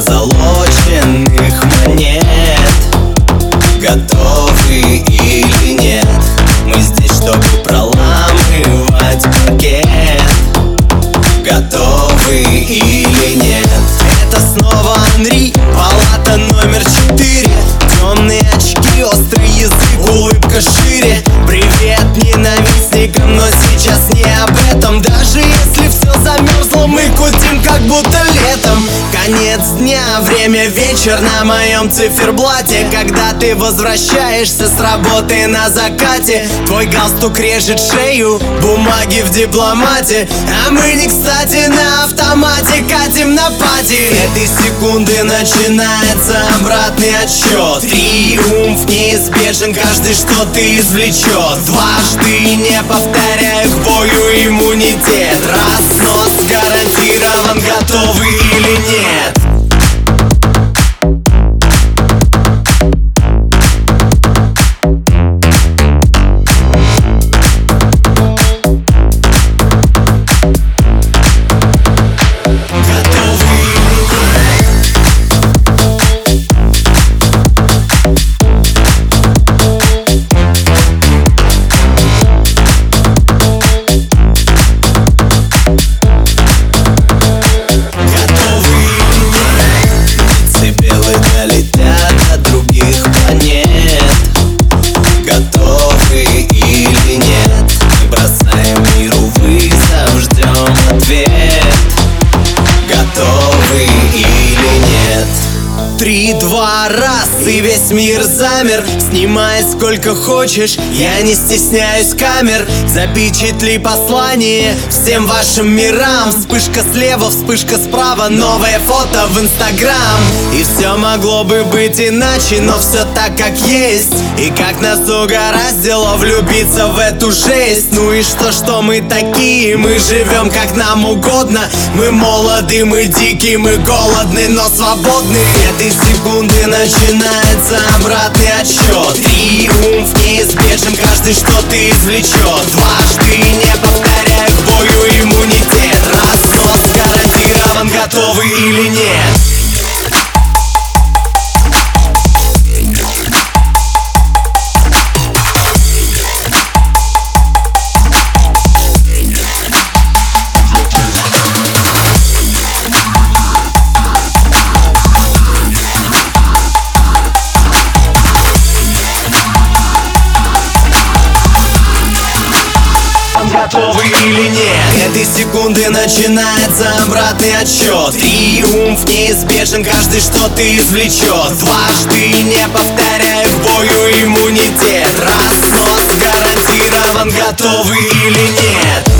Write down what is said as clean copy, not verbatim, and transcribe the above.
позолоченных монет. Готовы или нет? Мы здесь, чтобы проламывать паркет. Готовы или нет? Это снова Анри, палата номер 4. Темные очки, острый язык, улыбка шире. Привет ненавистникам, но сейчас не об этом. Даже если все замерзло, мы кутим, как будто летом. Конец дня, время вечер на моем циферблате. Когда ты возвращаешься с работы на закате, твой галстук режет шею, бумаги в дипломате. А мы не кстати на автомате катим на пати. Этой секунды начинается обратный отсчет. Триумф неизбежен, каждый что-то извлечет. Дважды не повторяя к бою иммунитет. Разнос гарантирован, готовы или нет? Готовы или нет? 3, 2, раз, и весь мир замер. Снимай сколько хочешь, я не стесняюсь камер. Запечатли послание всем вашим мирам. Вспышка слева, вспышка справа, новое фото в Инстаграм. И все могло бы быть иначе, но все так, как есть. И как нас угораздило влюбиться в эту жесть. Ну и что мы такие, мы живем как нам угодно. Мы молоды, мы дикие, мы голодны, но свободны. Этой секунды начинается обратный отсчет. Триумф неизбежен, каждый что-то извлечет. Дважды не повторяя к бою иммунитет. Разнос гарантирован, готовы или нет? Готовы или нет? Этой секунды начинается обратный отсчет. Триумф неизбежен, каждый что-то извлечет. Дважды не повторяя к бою иммунитет. Разнос гарантирован, готовы или нет?